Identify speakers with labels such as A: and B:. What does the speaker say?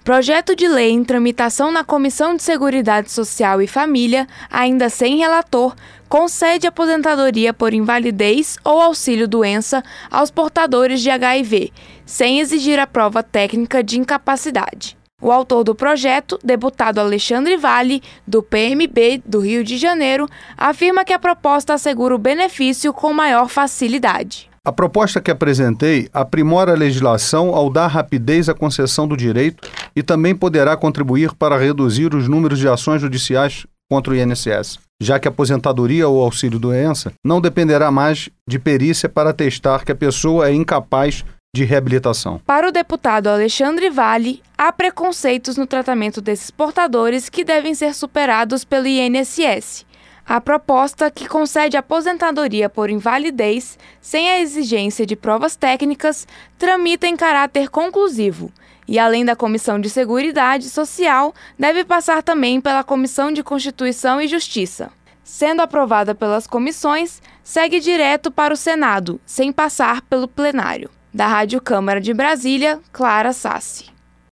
A: Projeto de lei em tramitação na Comissão de Seguridade Social e Família, ainda sem relator, concede aposentadoria por invalidez ou auxílio-doença aos portadores de HIV, sem exigir a prova técnica de incapacidade. O autor do projeto, deputado Alexandre Valli, do PMB do Rio de Janeiro, afirma que a proposta assegura o benefício com maior facilidade.
B: A proposta que apresentei aprimora a legislação ao dar rapidez à concessão do direito e também poderá contribuir para reduzir os números de ações judiciais contra o INSS, já que a aposentadoria ou auxílio-doença não dependerá mais de perícia para atestar que a pessoa é incapaz de reabilitação.
A: Para o deputado Alexandre Valli, há preconceitos no tratamento desses portadores que devem ser superados pelo INSS. A proposta, que concede aposentadoria por invalidez sem a exigência de provas técnicas, tramita em caráter conclusivo e, além da Comissão de Seguridade Social, deve passar também pela Comissão de Constituição e Justiça. Sendo aprovada pelas comissões, segue direto para o Senado, sem passar pelo plenário. Da Rádio Câmara de Brasília, Clara Sassi.